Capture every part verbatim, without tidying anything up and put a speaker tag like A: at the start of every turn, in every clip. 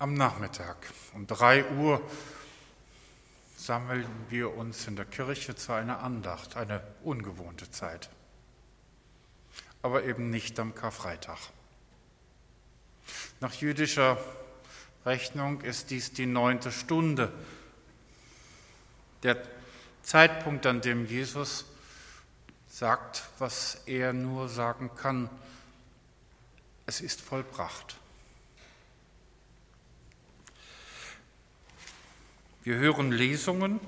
A: Am Nachmittag um drei Uhr sammeln wir uns in der Kirche zu einer Andacht, eine ungewohnte Zeit, aber eben nicht am Karfreitag. Nach jüdischer Rechnung ist dies die neunte Stunde, der Zeitpunkt, an dem Jesus sagt, was er nur sagen kann: Es ist vollbracht. Wir hören Lesungen,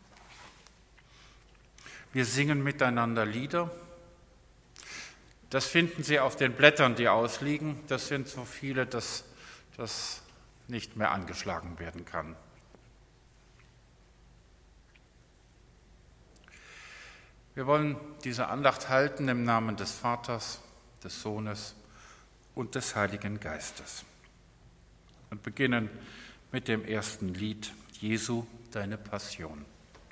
A: wir singen miteinander Lieder. Das finden Sie auf den Blättern, die ausliegen. Das sind so viele, dass das nicht mehr angeschlagen werden kann. Wir wollen diese Andacht halten im Namen des Vaters, des Sohnes und des Heiligen Geistes und beginnen mit dem ersten Lied: Jesu, deine Passion.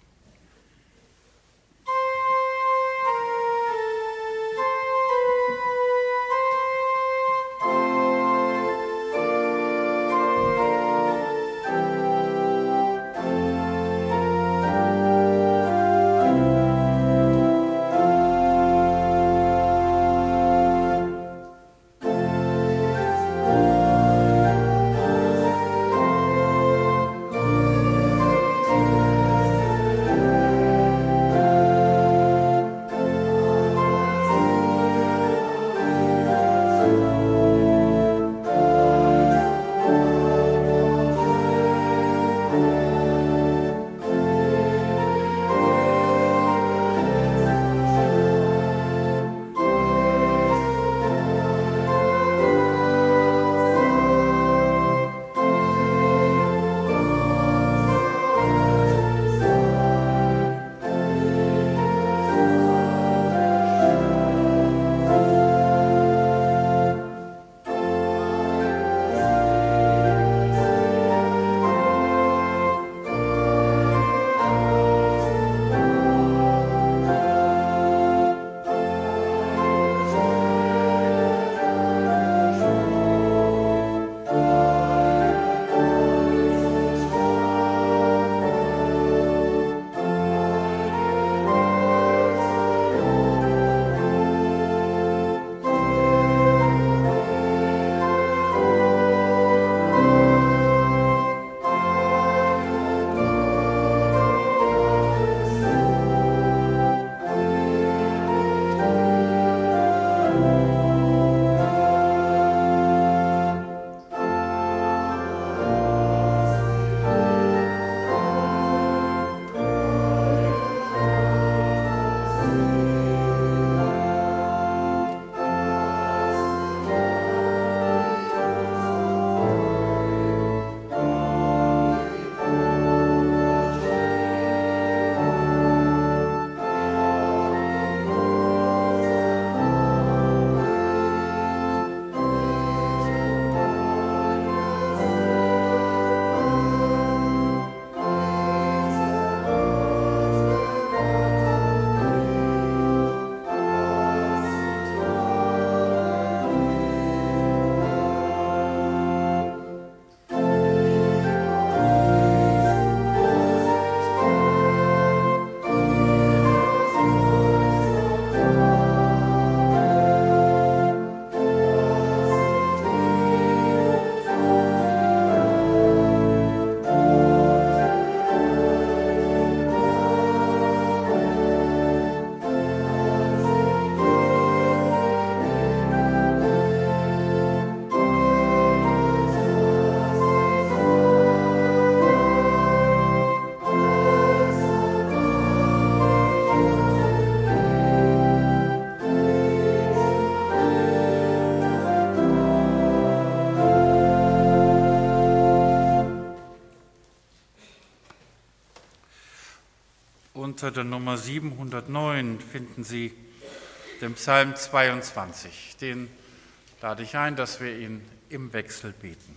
A: Unter der Nummer siebenhundertneun finden Sie den Psalm zweiundzwanzig. Den lade ich ein, dass wir ihn im Wechsel beten.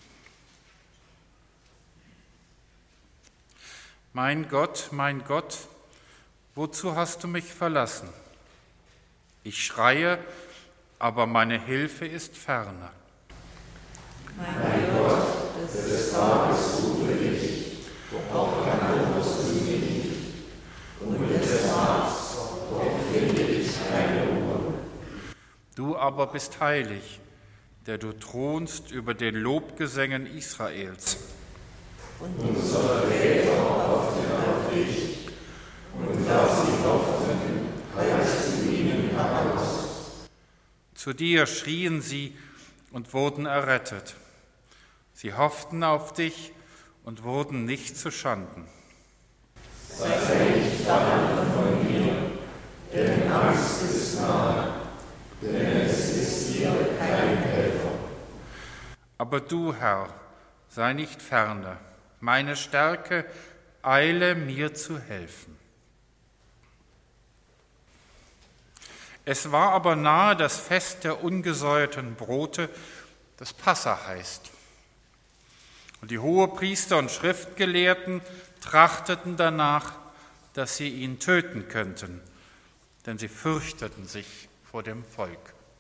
A: Mein Gott, mein Gott, wozu hast du mich verlassen? Ich schreie, aber meine Hilfe ist ferne.
B: Mein Gott, das ist
A: Du aber bist heilig, der du thronst über den Lobgesängen Israels.
B: Und unsere Väter hofften auf dich, und da sie hofften, heißt du ihnen heraus.
A: Zu dir schrien sie und wurden errettet. Sie hofften auf dich und wurden nicht zu Schanden.
B: Sei nicht fern von mir, denn Angst ist nahe, denn es ist dir kein Helfer.
A: Aber du, Herr, sei nicht ferne, meine Stärke, eile mir zu helfen. Es war aber nahe das Fest der ungesäuerten Brote, das Passa heißt. Und die Hohepriester und Schriftgelehrten trachteten danach, dass sie ihn töten könnten, denn sie fürchteten sich vor dem Volk.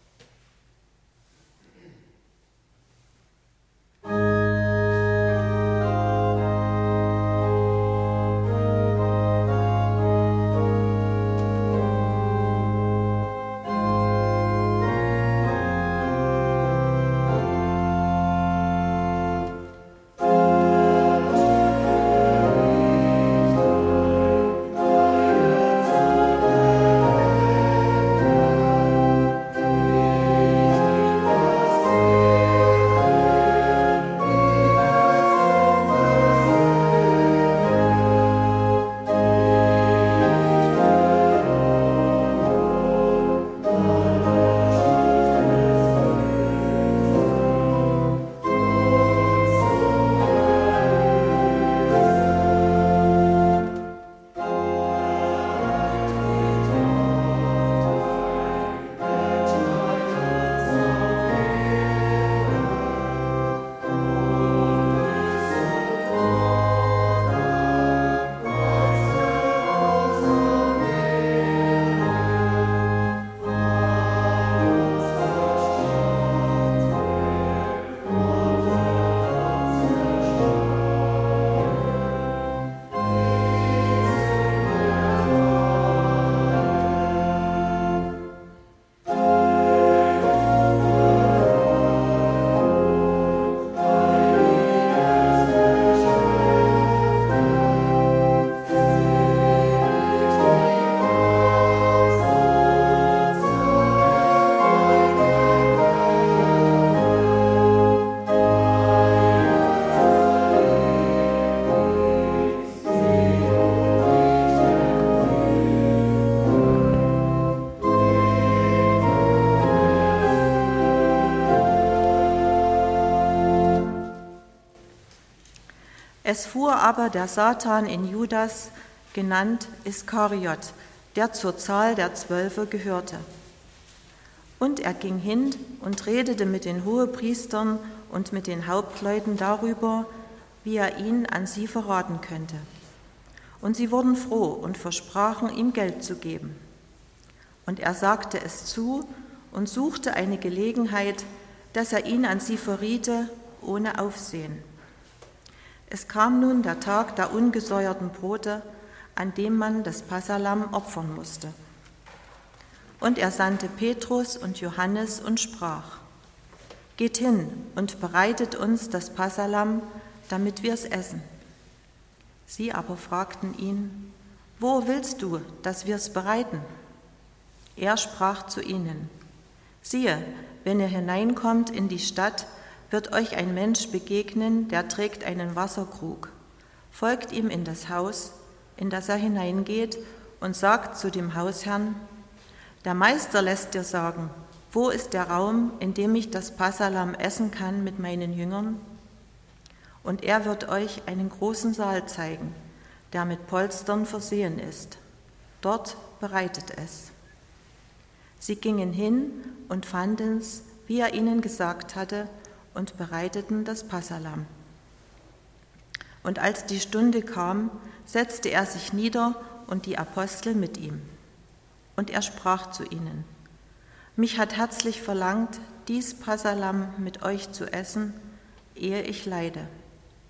C: Es fuhr aber der Satan in Judas, genannt Iskariot, der zur Zahl der Zwölfe gehörte. Und er ging hin und redete mit den Hohepriestern und mit den Hauptleuten darüber, wie er ihn an sie verraten könnte. Und sie wurden froh und versprachen, ihm Geld zu geben. Und er sagte es zu und suchte eine Gelegenheit, dass er ihn an sie verriete, ohne Aufsehen. Es kam nun der Tag der ungesäuerten Brote, an dem man das Passalamm opfern musste. Und er sandte Petrus und Johannes und sprach: Geht hin und bereitet uns das Passalamm, damit wir es essen. Sie aber fragten ihn: Wo willst du, dass wir es bereiten? Er sprach zu ihnen: Siehe, wenn ihr hineinkommt in die Stadt, wird euch ein Mensch begegnen, der trägt einen Wasserkrug. Folgt ihm in das Haus, in das er hineingeht, und sagt zu dem Hausherrn: Der Meister lässt dir sagen, wo ist der Raum, in dem ich das Passalamm essen kann mit meinen Jüngern? Und er wird euch einen großen Saal zeigen, der mit Polstern versehen ist. Dort bereitet es. Sie gingen hin und fanden's, wie er ihnen gesagt hatte, und bereiteten das Passalamm. Und als die Stunde kam, setzte er sich nieder und die Apostel mit ihm. Und er sprach zu ihnen: Mich hat herzlich verlangt, dies Passalamm mit euch zu essen, ehe ich leide.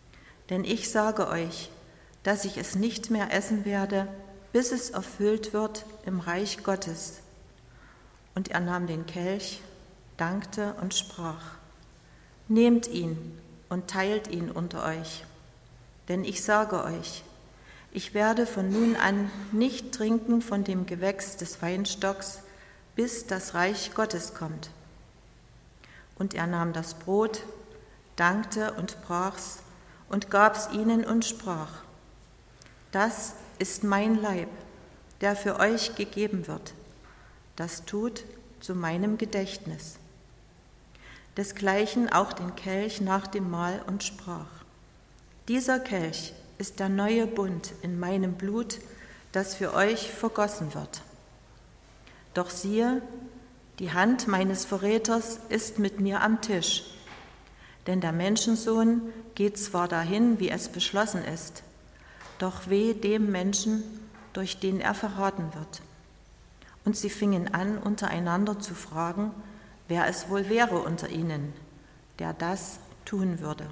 C: Denn ich sage euch, dass ich es nicht mehr essen werde, bis es erfüllt wird im Reich Gottes. Und er nahm den Kelch, dankte und sprach: Nehmt ihn und teilt ihn unter euch. Denn ich sage euch, ich werde von nun an nicht trinken von dem Gewächs des Weinstocks, bis das Reich Gottes kommt. Und er nahm das Brot, dankte und brach's und gab's ihnen und sprach: Das ist mein Leib, der für euch gegeben wird. Das tut zu meinem Gedächtnis. Desgleichen auch den Kelch nach dem Mahl und sprach: Dieser Kelch ist der neue Bund in meinem Blut, das für euch vergossen wird. Doch siehe, die Hand meines Verräters ist mit mir am Tisch. Denn der Menschensohn geht zwar dahin, wie es beschlossen ist, doch weh dem Menschen, durch den er verraten wird. Und sie fingen an, untereinander zu fragen, wer es wohl wäre unter ihnen, der das tun würde.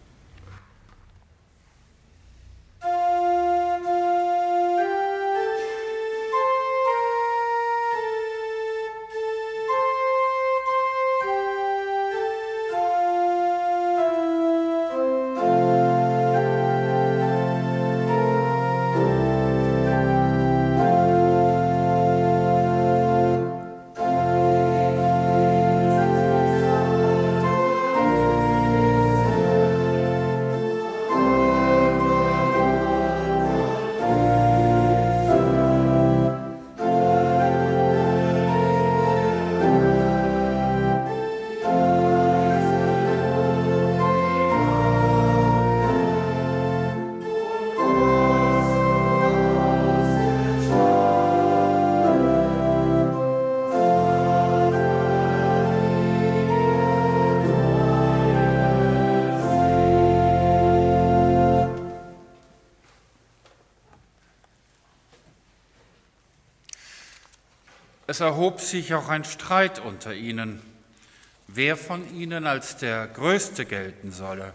A: Es erhob sich auch ein Streit unter ihnen, wer von ihnen als der Größte gelten solle.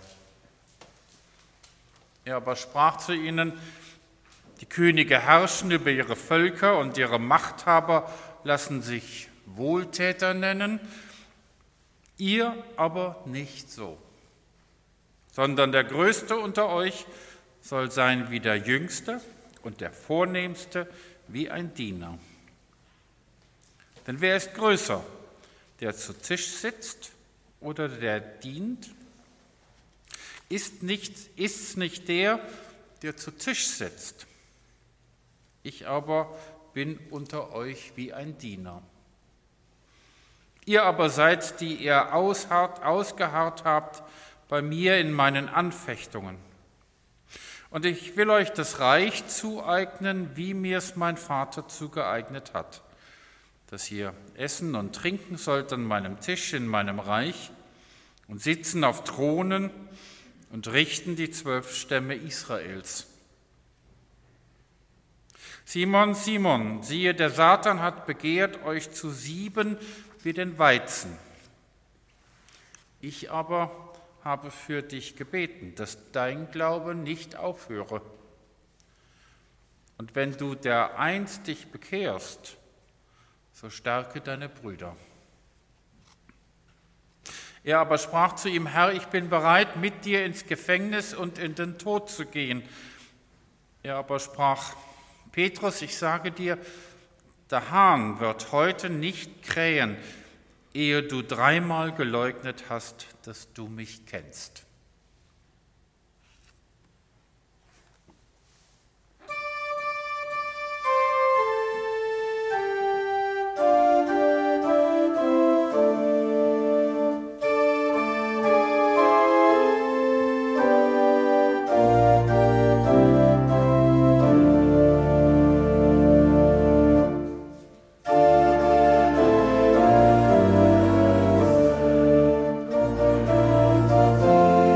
A: Er aber sprach zu ihnen: Die Könige herrschen über ihre Völker und ihre Machthaber lassen sich Wohltäter nennen, ihr aber nicht so, sondern der Größte unter euch soll sein wie der Jüngste und der Vornehmste wie ein Diener. Denn wer ist größer, der zu Tisch sitzt oder der dient? Ist nicht, ist's nicht der, der zu Tisch sitzt? Ich aber bin unter euch wie ein Diener. Ihr aber seid, die ihr ausharrt, ausgeharrt habt bei mir in meinen Anfechtungen. Und ich will euch das Reich zueignen, wie mir's mein Vater zugeeignet hat, dass ihr essen und trinken sollt an meinem Tisch in meinem Reich und sitzen auf Thronen und richten die zwölf Stämme Israels. Simon, Simon, siehe, der Satan hat begehrt, euch zu sieben wie den Weizen. Ich aber habe für dich gebeten, dass dein Glaube nicht aufhöre. Und wenn du dereinst dich bekehrst, so stärke deine Brüder. Er aber sprach zu ihm: Herr, ich bin bereit, mit dir ins Gefängnis und in den Tod zu gehen. Er aber sprach: Petrus, ich sage dir, der Hahn wird heute nicht krähen, ehe du dreimal geleugnet hast, dass du mich kennst.
B: Amen.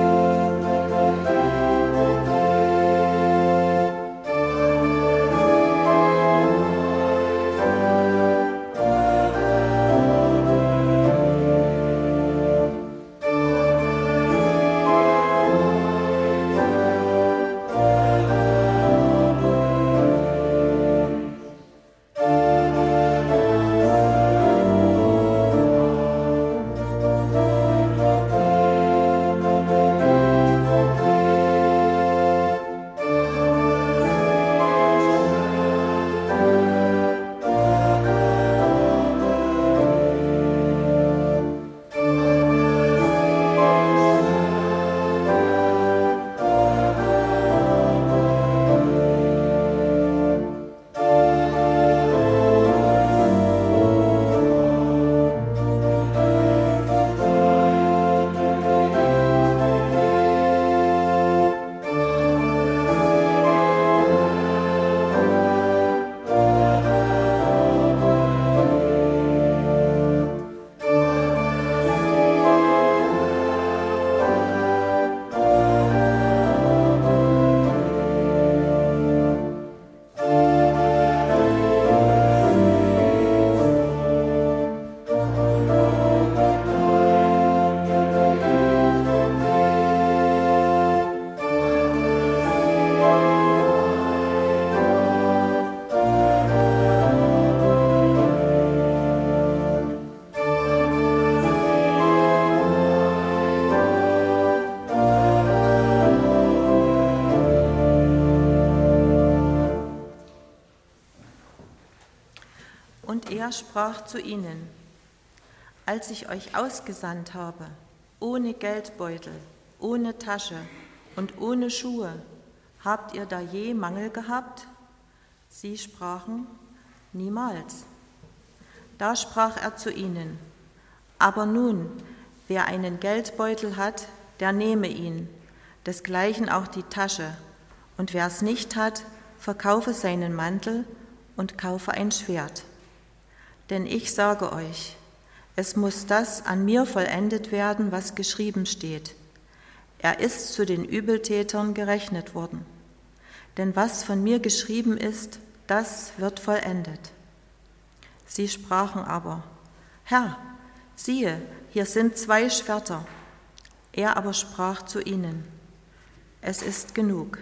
C: Er sprach zu ihnen: Als ich euch ausgesandt habe, ohne Geldbeutel, ohne Tasche und ohne Schuhe, habt ihr da je Mangel gehabt? Sie sprachen: Niemals. Da sprach er zu ihnen: Aber nun, wer einen Geldbeutel hat, der nehme ihn, desgleichen auch die Tasche, und wer es nicht hat, verkaufe seinen Mantel und kaufe ein Schwert. Denn ich sage euch, es muss das an mir vollendet werden, was geschrieben steht. Er ist zu den Übeltätern gerechnet worden. Denn was von mir geschrieben ist, das wird vollendet. Sie sprachen aber: Herr, siehe, hier sind zwei Schwerter. Er aber sprach zu ihnen: Es ist genug.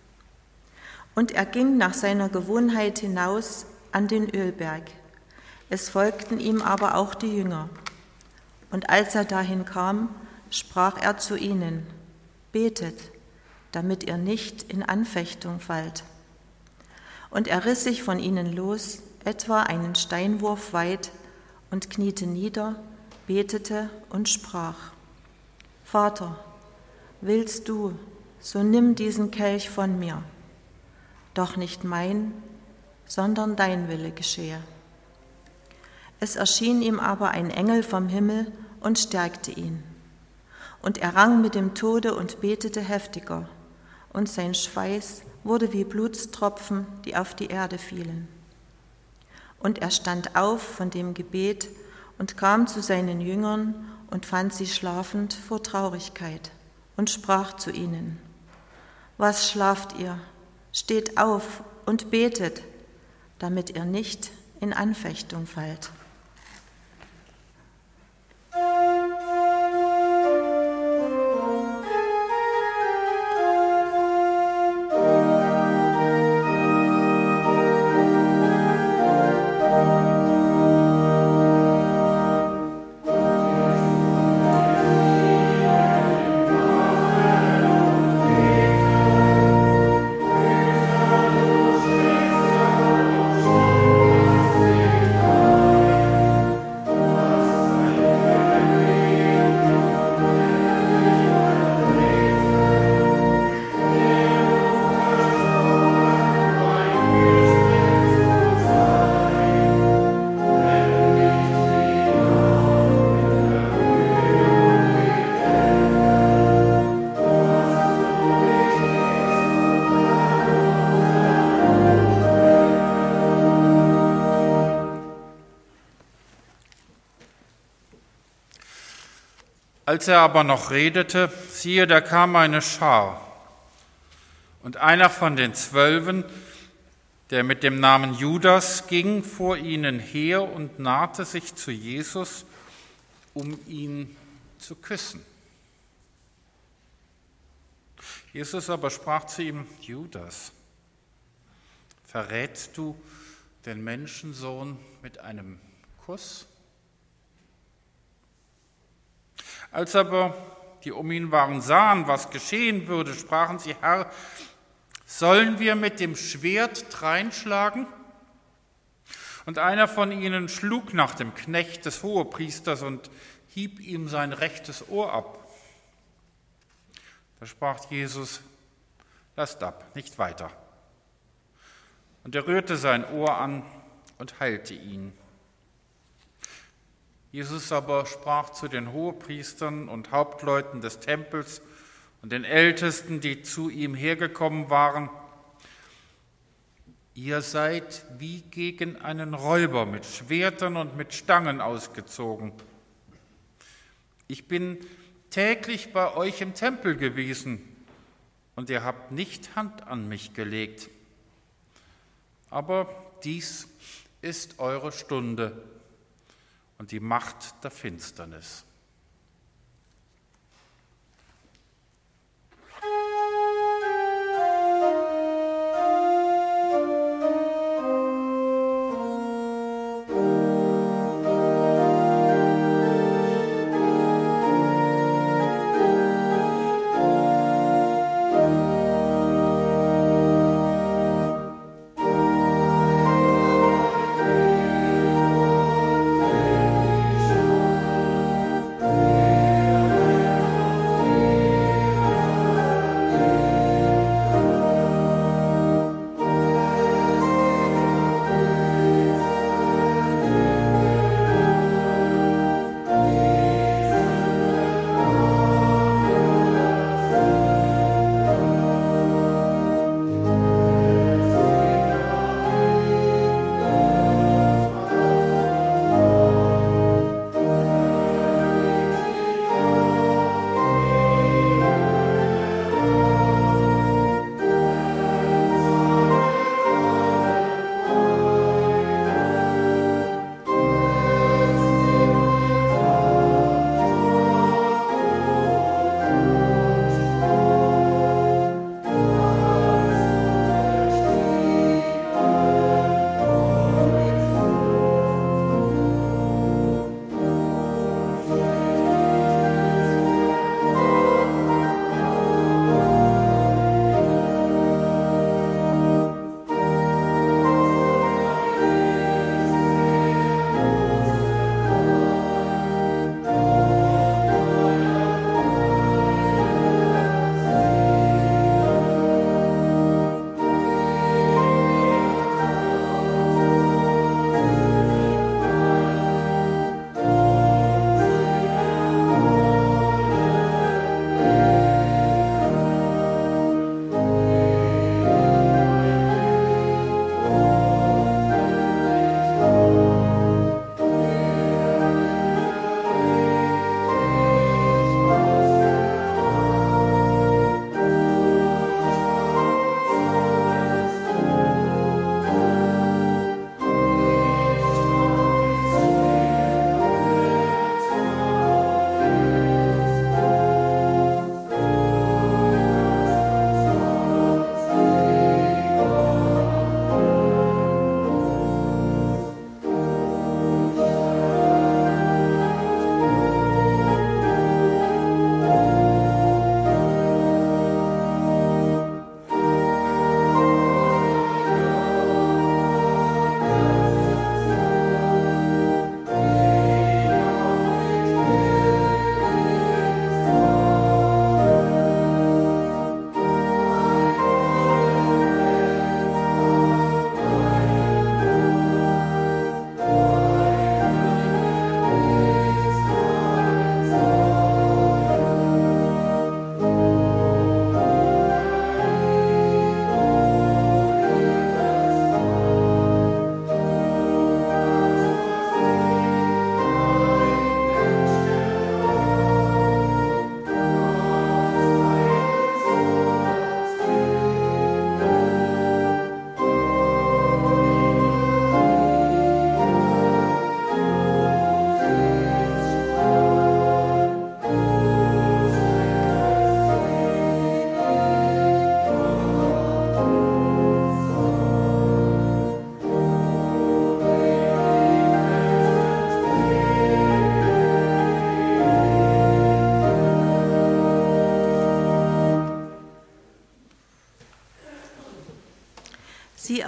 C: Und er ging nach seiner Gewohnheit hinaus an den Ölberg. Es folgten ihm aber auch die Jünger. Und als er dahin kam, sprach er zu ihnen: Betet, damit ihr nicht in Anfechtung fallt. Und er riss sich von ihnen los, etwa einen Steinwurf weit, und kniete nieder, betete und sprach: Vater, willst du, so nimm diesen Kelch von mir. Doch nicht mein, sondern dein Wille geschehe. Es erschien ihm aber ein Engel vom Himmel und stärkte ihn. Und er rang mit dem Tode und betete heftiger, und sein Schweiß wurde wie Blutstropfen, die auf die Erde fielen. Und er stand auf von dem Gebet und kam zu seinen Jüngern und fand sie schlafend vor Traurigkeit und sprach zu ihnen: Was schlaft ihr? Steht auf und betet, damit ihr nicht in Anfechtung fallt.
A: Als er aber noch redete, siehe, da kam eine Schar. Und einer von den Zwölfen, der mit dem Namen Judas, ging vor ihnen her und nahte sich zu Jesus, um ihn zu küssen. Jesus aber sprach zu ihm: Judas, verrätst du den Menschensohn mit einem Kuss? Als aber die um ihn waren sahen, was geschehen würde, sprachen sie: Herr, sollen wir mit dem Schwert dreinschlagen? Und einer von ihnen schlug nach dem Knecht des Hohepriesters und hieb ihm sein rechtes Ohr ab. Da sprach Jesus: Lasst ab, nicht weiter. Und er rührte sein Ohr an und heilte ihn. Jesus aber sprach zu den Hohepriestern und Hauptleuten des Tempels und den Ältesten, die zu ihm hergekommen waren: Ihr seid wie gegen einen Räuber mit Schwertern und mit Stangen ausgezogen. Ich bin täglich bei euch im Tempel gewesen, und ihr habt nicht Hand an mich gelegt. Aber dies ist eure Stunde und die Macht der Finsternis.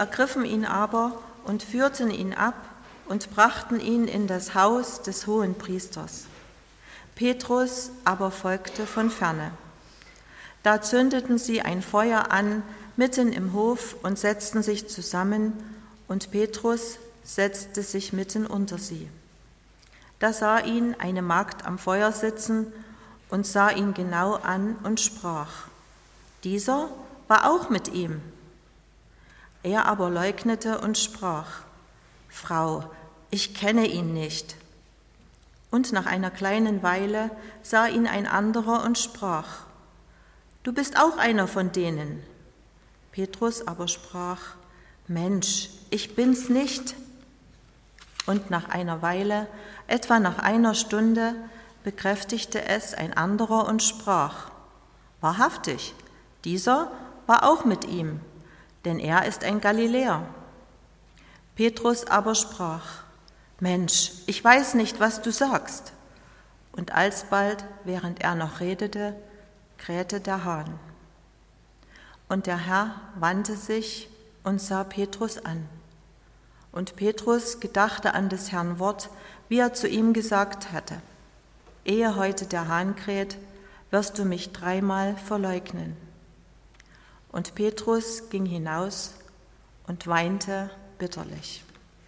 C: ergriffen ihn aber und führten ihn ab und brachten ihn in das Haus des Hohenpriesters. Petrus aber folgte von ferne. Da zündeten sie ein Feuer an mitten im Hof und setzten sich zusammen, und Petrus setzte sich mitten unter sie. Da sah ihn eine Magd am Feuer sitzen und sah ihn genau an und sprach: Dieser war auch mit ihm. Er aber leugnete und sprach: Frau, ich kenne ihn nicht. Und nach einer kleinen Weile sah ihn ein anderer und sprach: Du bist auch einer von denen. Petrus aber sprach: Mensch, ich bin's nicht. Und nach einer Weile, etwa nach einer Stunde, bekräftigte es ein anderer und sprach: Wahrhaftig, dieser war auch mit ihm, denn er ist ein Galiläer. Petrus aber sprach: Mensch, ich weiß nicht, was du sagst. Und alsbald, während er noch redete, krähte der Hahn. Und der Herr wandte sich und sah Petrus an. Und Petrus gedachte an des Herrn Wort, wie er zu ihm gesagt hatte: Ehe heute der Hahn kräht, wirst du mich dreimal verleugnen. Und Petrus ging hinaus und weinte bitterlich.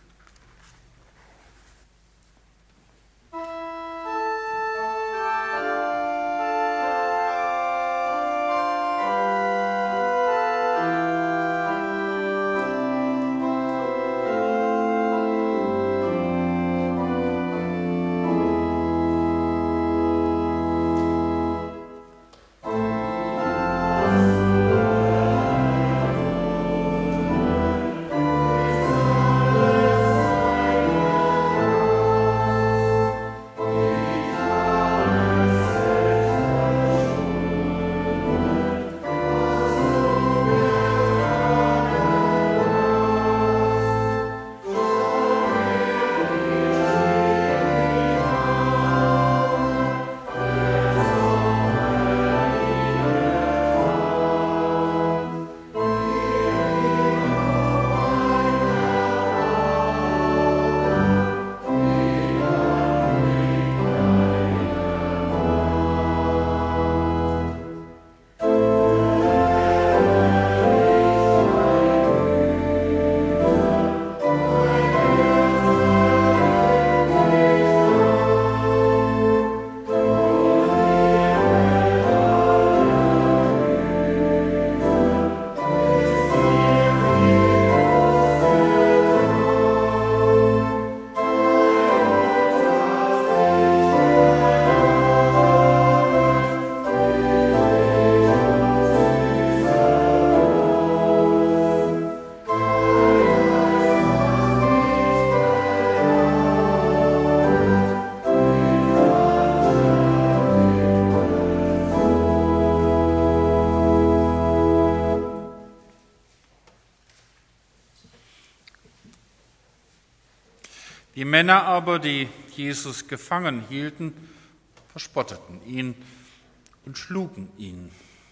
A: Die Männer aber, die Jesus gefangen hielten, verspotteten ihn und schlugen ihn,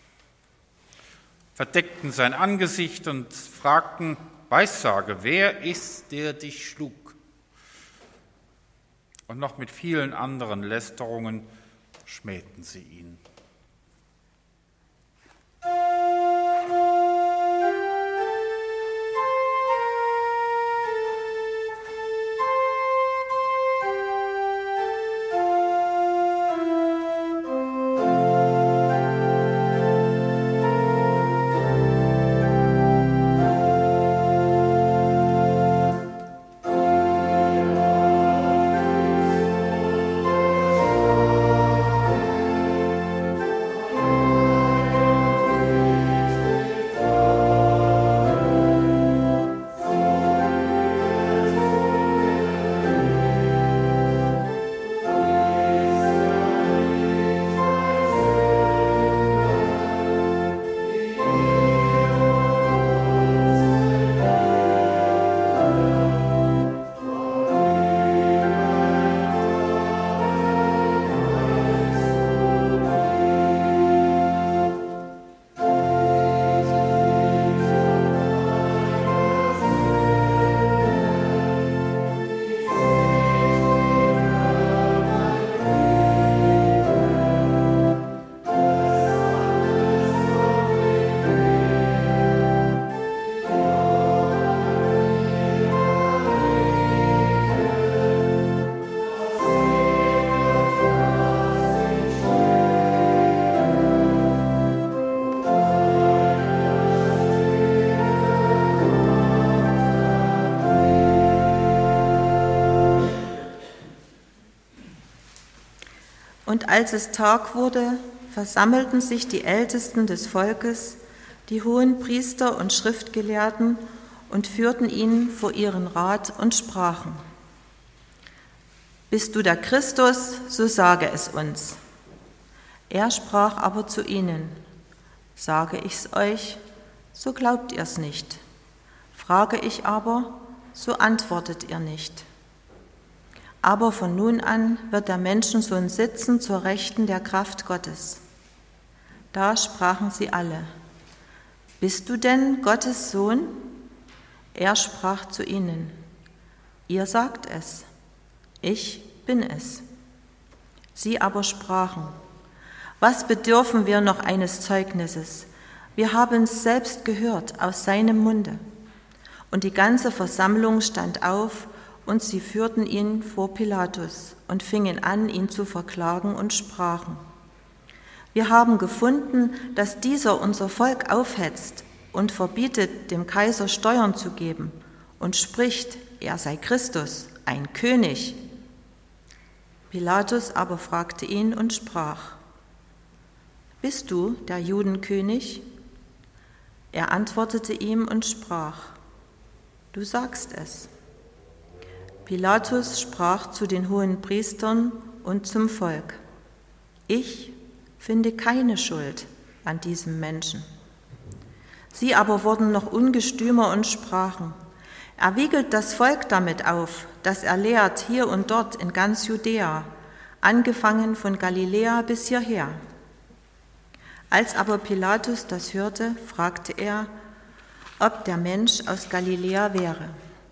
A: verdeckten sein Angesicht und fragten: Weissage, wer ist, der dich schlug? Und noch mit vielen anderen Lästerungen schmähten sie ihn.
C: Und als es Tag wurde, versammelten sich die Ältesten des Volkes, die Hohenpriester und Schriftgelehrten und führten ihn vor ihren Rat und sprachen: Bist du der Christus, so sage es uns. Er sprach aber zu ihnen: Sage ich's euch, so glaubt ihr's nicht. Frage ich aber, so antwortet ihr nicht. Aber von nun an wird der Menschensohn sitzen zur Rechten der Kraft Gottes. Da sprachen sie alle: Bist du denn Gottes Sohn? Er sprach zu ihnen: Ihr sagt es, ich bin es. Sie aber sprachen: Was bedürfen wir noch eines Zeugnisses? Wir haben es selbst gehört aus seinem Munde. Und die ganze Versammlung stand auf, und sie führten ihn vor Pilatus und fingen an, ihn zu verklagen und sprachen: Wir haben gefunden, dass dieser unser Volk aufhetzt und verbietet, dem Kaiser Steuern zu geben und spricht, er sei Christus, ein König. Pilatus aber fragte ihn und sprach: Bist du der Judenkönig? Er antwortete ihm und sprach: Du sagst es. Pilatus sprach zu den Hohenpriestern und zum Volk: Ich finde keine Schuld an diesem Menschen. Sie aber wurden noch ungestümer und sprachen: Er wiegelt das Volk damit auf, dass er lehrt hier und dort in ganz Judäa, angefangen von Galiläa bis hierher. Als aber Pilatus das hörte, fragte er, ob der Mensch aus Galiläa wäre.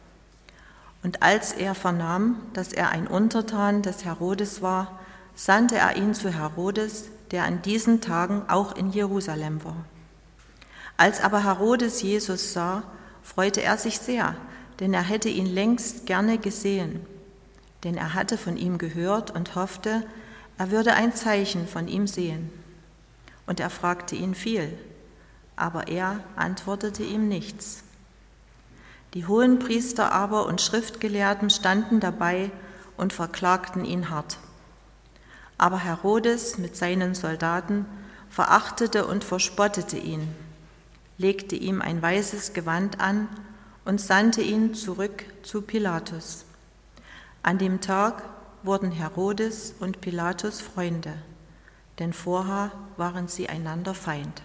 C: Und als er vernahm, dass er ein Untertan des Herodes war, sandte er ihn zu Herodes, der in diesen Tagen auch in Jerusalem war. Als aber Herodes Jesus sah, freute er sich sehr, denn er hätte ihn längst gerne gesehen. Denn er hatte von ihm gehört und hoffte, er würde ein Zeichen von ihm sehen. Und er fragte ihn viel, aber er antwortete ihm nichts. Die Hohenpriester aber und Schriftgelehrten standen dabei und verklagten ihn hart. Aber Herodes mit seinen Soldaten verachtete und verspottete ihn, legte ihm ein weißes Gewand an und sandte ihn zurück zu Pilatus. An dem Tag wurden Herodes und Pilatus Freunde, denn vorher waren sie einander Feind.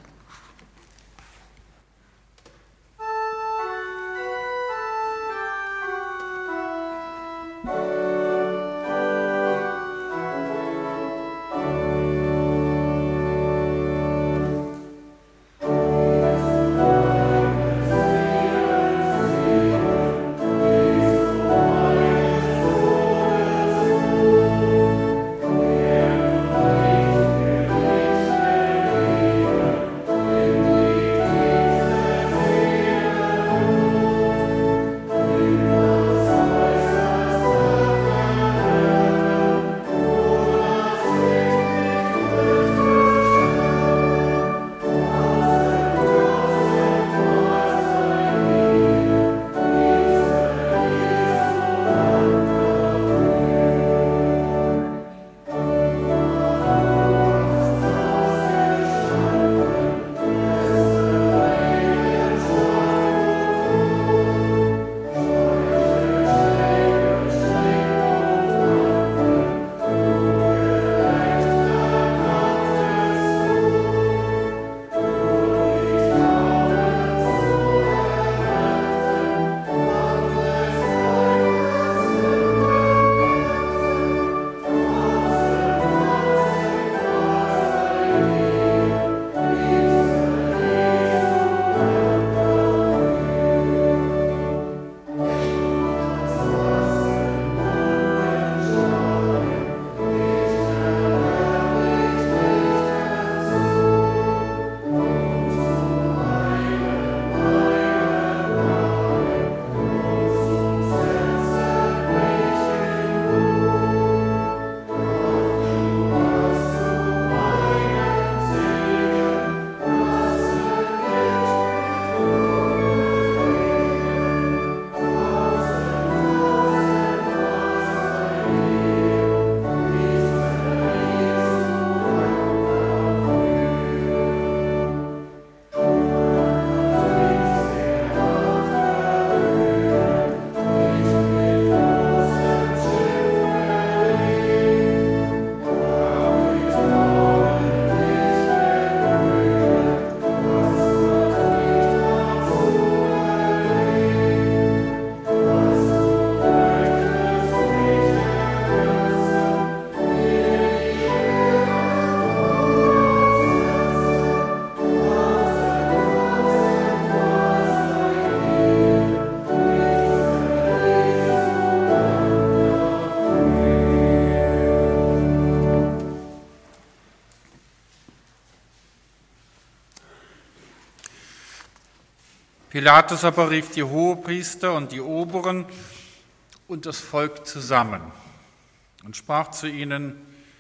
A: Pilatus aber rief die Hohepriester und die Oberen und das Volk zusammen und sprach zu ihnen: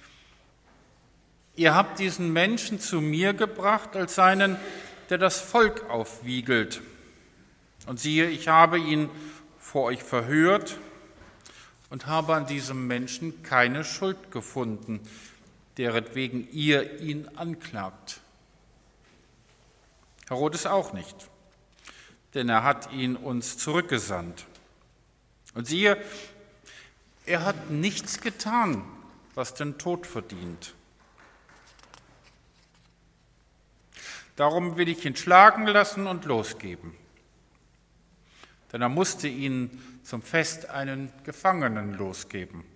A: Ihr habt diesen Menschen zu mir gebracht als einen, der das Volk aufwiegelt. Und siehe, ich habe ihn vor euch verhört und habe an diesem Menschen keine Schuld gefunden, deretwegen ihr ihn anklagt. Herodes auch nicht, denn er hat ihn uns zurückgesandt. Und siehe, er hat nichts getan, was den Tod verdient. Darum will ich ihn schlagen lassen und losgeben. Denn er musste ihnen zum Fest einen Gefangenen losgeben.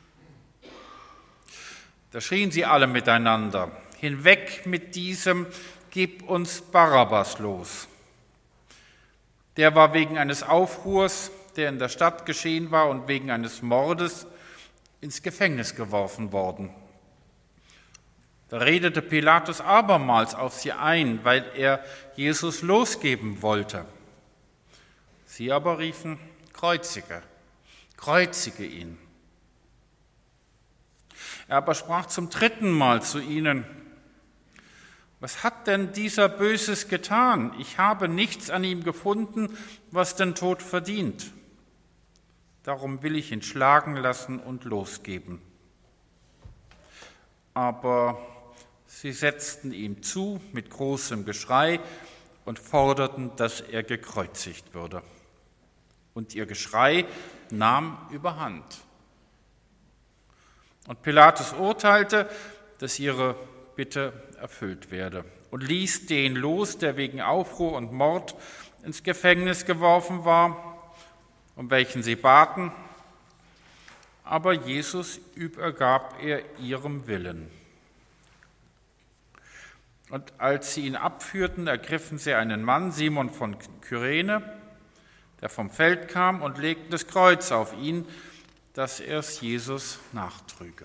A: Da schrien sie alle miteinander: Hinweg mit diesem, gib uns Barabbas los. Der war wegen eines Aufruhrs, der in der Stadt geschehen war, und wegen eines Mordes ins Gefängnis geworfen worden. Da redete Pilatus abermals auf sie ein, weil er Jesus losgeben wollte. Sie aber riefen: Kreuzige, kreuzige ihn. Er aber sprach zum dritten Mal zu ihnen: Was hat denn dieser Böses getan? Ich habe nichts an ihm gefunden, was den Tod verdient. Darum will ich ihn schlagen lassen und losgeben. Aber sie setzten ihm zu mit großem Geschrei und forderten, dass er gekreuzigt würde. Und ihr Geschrei nahm überhand. Und Pilatus urteilte, dass ihre Bitte erfüllt werde und ließ den los, der wegen Aufruhr und Mord ins Gefängnis geworfen war, um welchen sie baten. Aber Jesus übergab er ihrem Willen. Und als sie ihn abführten, ergriffen sie einen Mann, Simon von Kyrene, der vom Feld kam, und legten das Kreuz auf ihn, dass er es Jesus nachtrüge.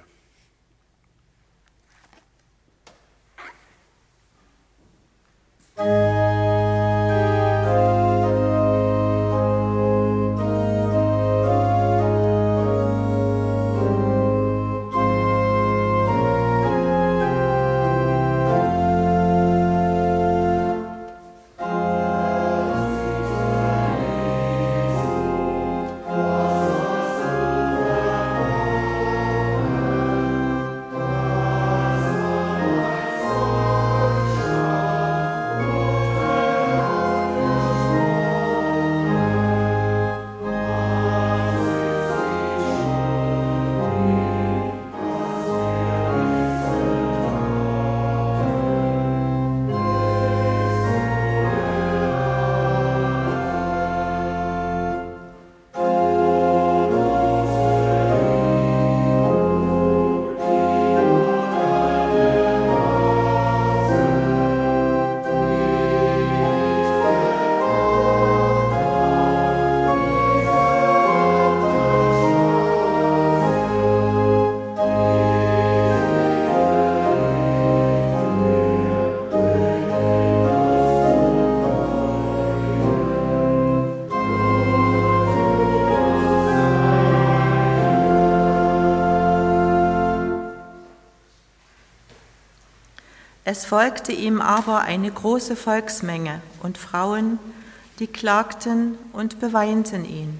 C: Es folgte ihm aber eine große Volksmenge und Frauen, die klagten und beweinten ihn.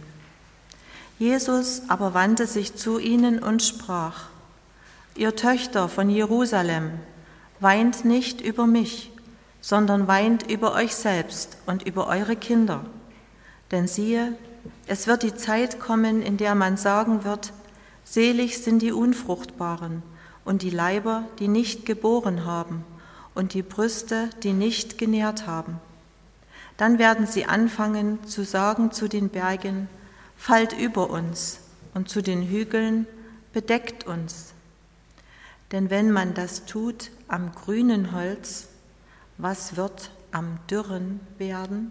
C: Jesus aber wandte sich zu ihnen und sprach: Ihr Töchter von Jerusalem, weint nicht über mich, sondern weint über euch selbst und über eure Kinder. Denn siehe, es wird die Zeit kommen, in der man sagen wird: Selig sind die Unfruchtbaren und die Leiber, die nicht geboren haben, und die Brüste, die nicht genährt haben. Dann werden sie anfangen zu sagen zu den Bergen: Fallt über uns, und zu den Hügeln: Bedeckt uns. Denn wenn man das tut am grünen Holz, was wird am dürren werden?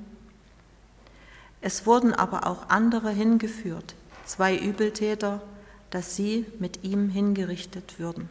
C: Es wurden aber auch andere hingeführt, zwei Übeltäter, dass sie mit ihm hingerichtet würden.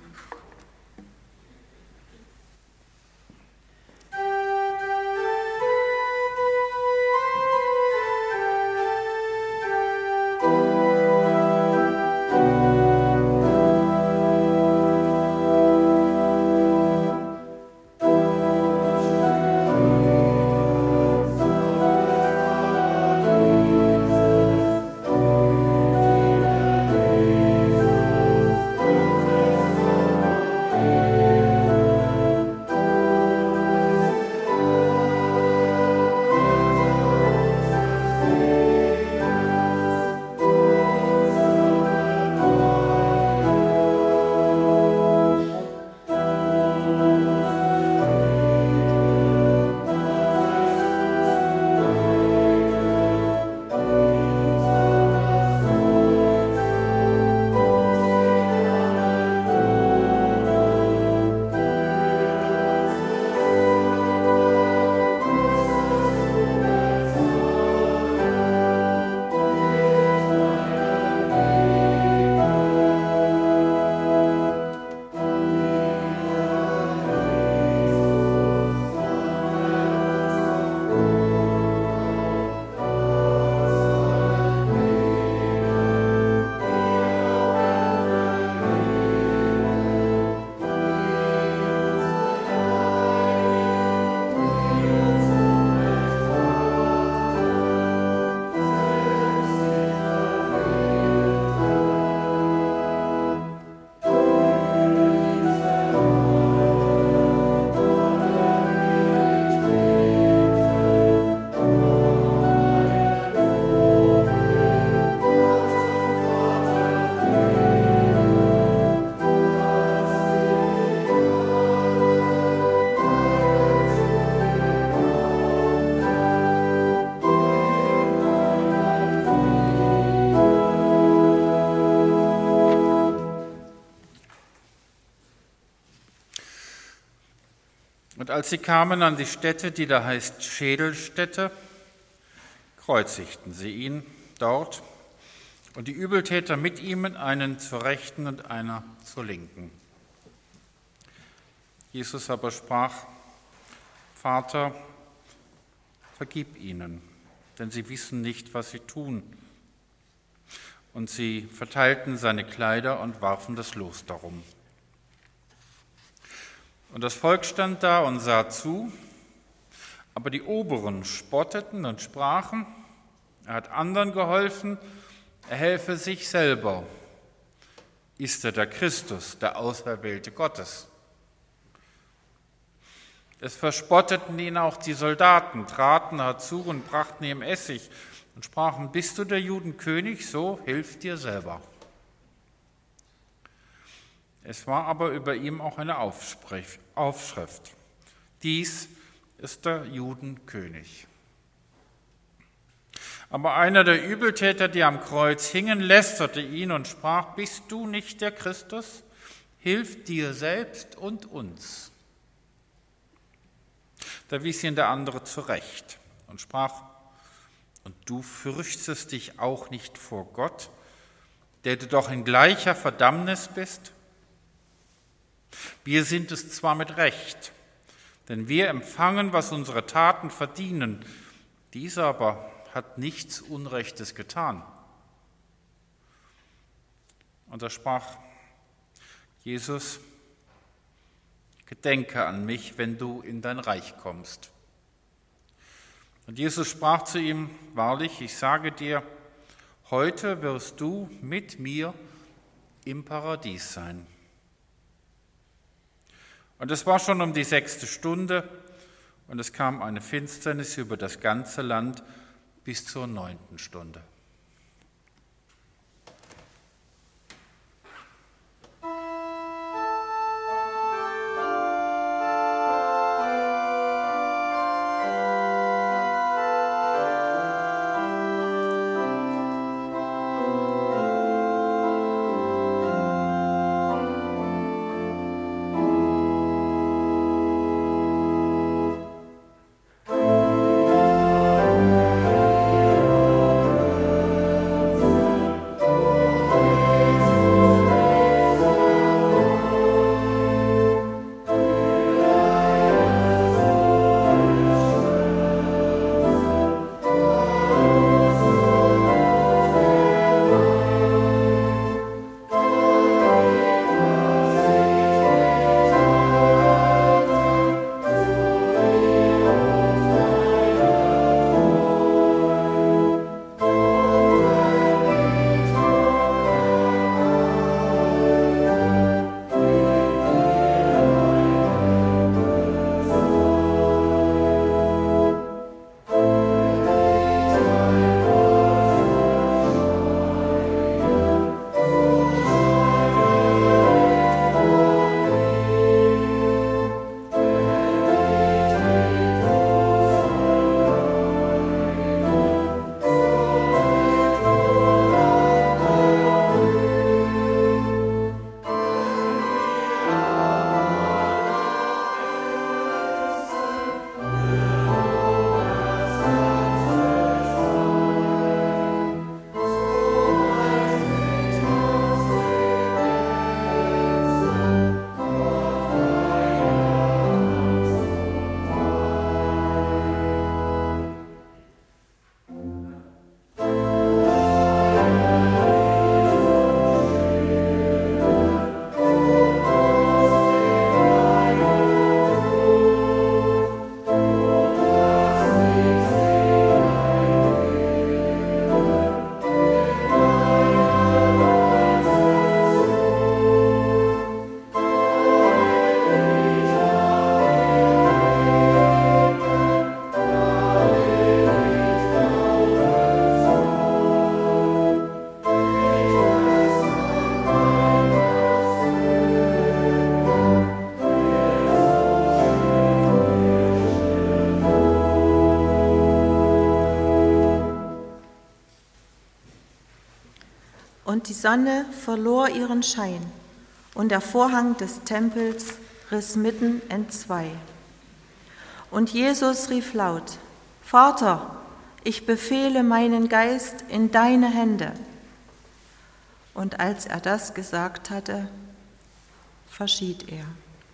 A: Und als sie kamen an die Stätte, die da heißt Schädelstätte, kreuzigten sie ihn dort und die Übeltäter mit ihm, einen zur Rechten und einer zur Linken. Jesus aber sprach: Vater, vergib ihnen, denn sie wissen nicht, was sie tun. Und sie verteilten seine Kleider und warfen das Los darum. Und das Volk stand da und sah zu, aber die Oberen spotteten und sprachen: Er hat anderen geholfen, er helfe sich selber. Ist er der Christus, der Auserwählte Gottes? Es verspotteten ihn auch die Soldaten, traten herzu und brachten ihm Essig und sprachen: Bist du der Juden König? So, hilf dir selber. Es war aber über ihm auch eine Aufschrift: Dies ist der Juden König. Aber einer der Übeltäter, die am Kreuz hingen, lästerte ihn und sprach: Bist du nicht der Christus? Hilf dir selbst und uns. Da wies ihn der andere zurecht und sprach: Und du fürchtest dich auch nicht vor Gott, der du doch in gleicher Verdammnis bist? Wir sind es zwar mit Recht, denn wir empfangen, was unsere Taten verdienen. Dieser aber hat nichts Unrechtes getan. Und er sprach: Jesus, gedenke an mich, wenn du in dein Reich kommst. Und Jesus sprach zu ihm: Wahrlich, ich sage dir, heute wirst du mit mir im Paradies sein. Und es war schon um die sechste Stunde, und es kam eine Finsternis über das ganze Land bis zur neunten Stunde.
C: Und die Sonne verlor ihren Schein, und der Vorhang des Tempels riss mitten entzwei. Und Jesus rief laut: Vater, ich befehle meinen Geist in deine Hände. Und als er das gesagt hatte, verschied er.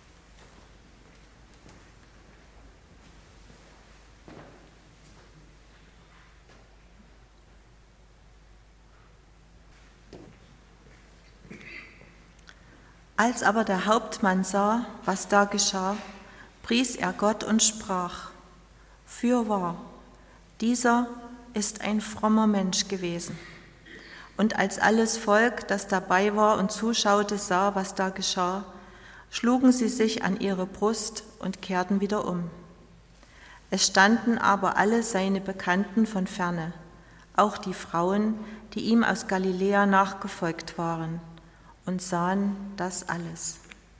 C: Als aber der Hauptmann sah, was da geschah, pries er Gott und sprach: Fürwahr, dieser ist ein frommer Mensch gewesen. Und als alles Volk, das dabei war und zuschaute, sah, was da geschah, schlugen sie sich an ihre Brust und kehrten wieder um. Es standen aber alle seine Bekannten von ferne, auch die Frauen, die ihm aus Galiläa nachgefolgt waren, und sahen das alles.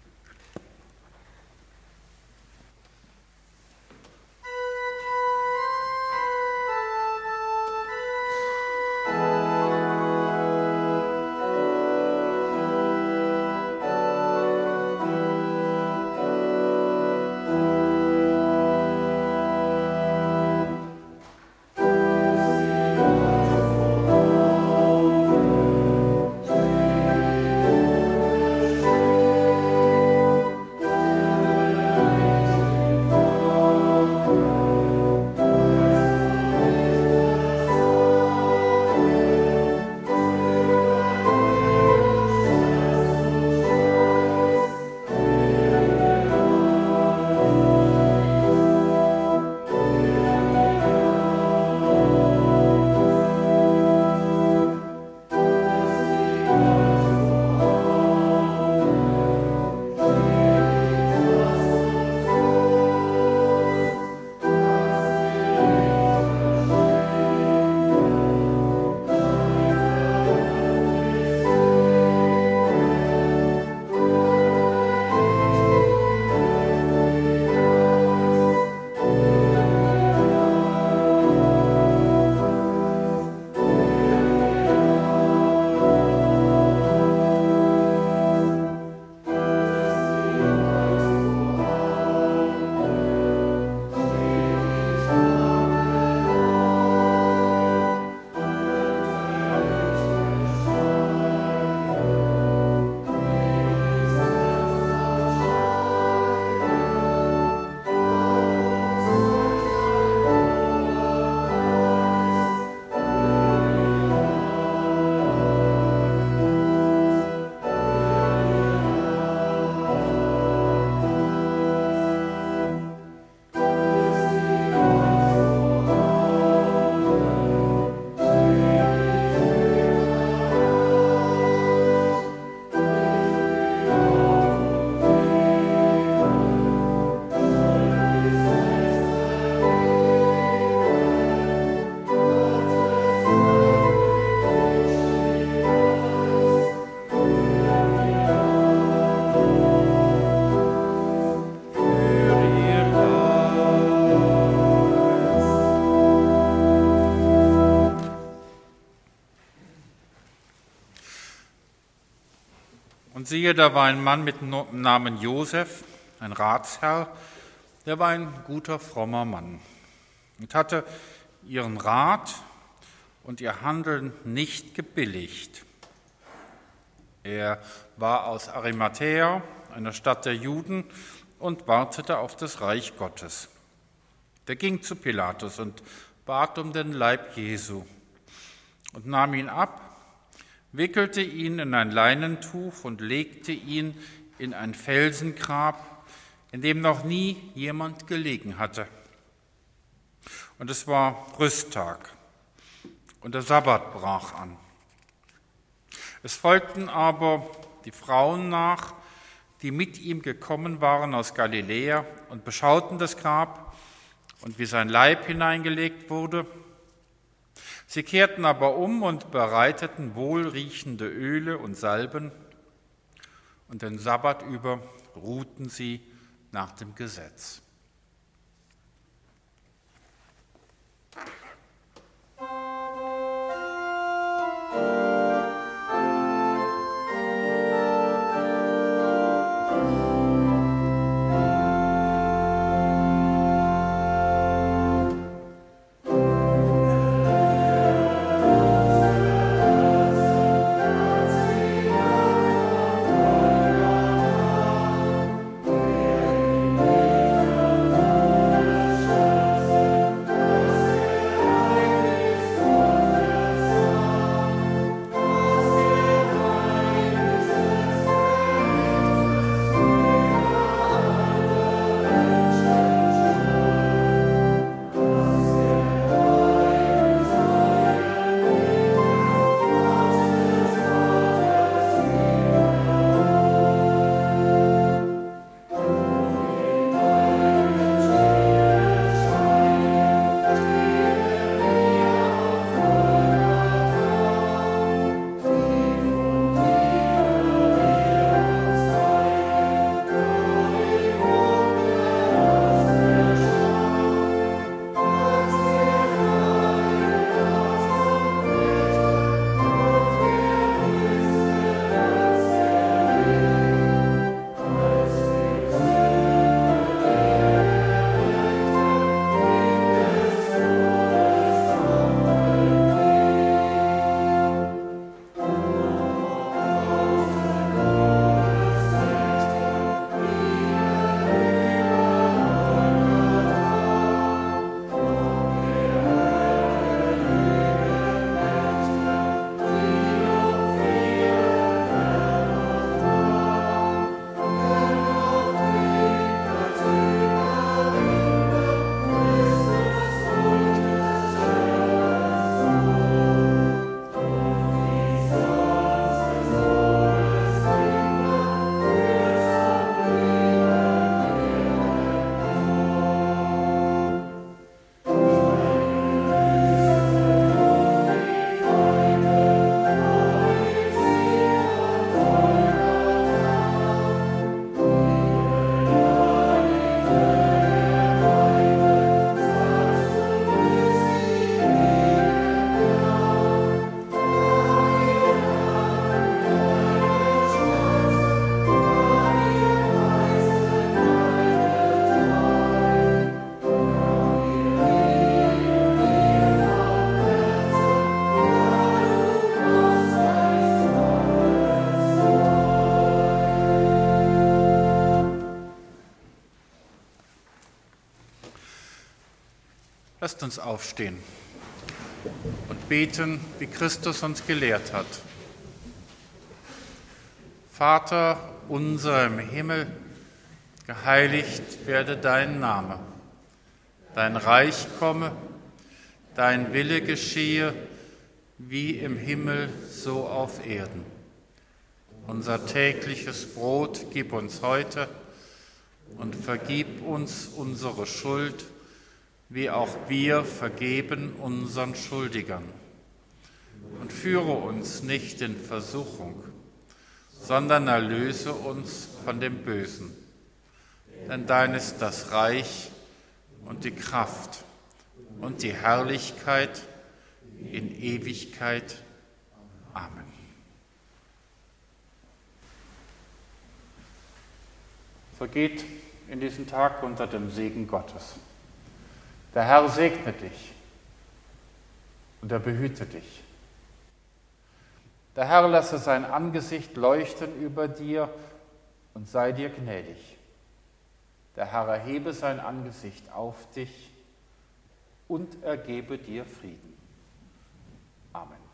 A: Und siehe, da war ein Mann mit dem Namen Josef, ein Ratsherr, der war ein guter, frommer Mann und hatte ihren Rat und ihr Handeln nicht gebilligt. Er war aus Arimathäa, einer Stadt der Juden, und wartete auf das Reich Gottes. Der ging zu Pilatus und bat um den Leib Jesu und nahm ihn ab, wickelte ihn in ein Leinentuch und legte ihn in ein Felsengrab, in dem noch nie jemand gelegen hatte. Und es war Rüsttag und der Sabbat brach an. Es folgten aber die Frauen nach, die mit ihm gekommen waren aus Galiläa und beschauten das Grab und wie sein Leib hineingelegt wurde. Sie kehrten aber um und bereiteten wohlriechende Öle und Salben, und den Sabbat über ruhten sie nach dem Gesetz. Lasst uns aufstehen und beten, wie Christus uns gelehrt hat. Vater unser im Himmel, geheiligt werde dein Name. Dein Reich komme, dein Wille geschehe, wie im Himmel, so auf Erden. Unser tägliches Brot gib uns heute und vergib uns unsere Schuld, wie auch wir vergeben unseren Schuldigern. Und führe uns nicht in Versuchung, sondern erlöse uns von dem Bösen. Denn dein ist das Reich und die Kraft und die Herrlichkeit in Ewigkeit. Amen. So geht in diesen Tag unter dem Segen Gottes. Der Herr segne dich und er behüte dich. Der Herr lasse sein Angesicht leuchten über dir und sei dir gnädig. Der Herr erhebe sein Angesicht auf dich und ergebe dir Frieden. Amen.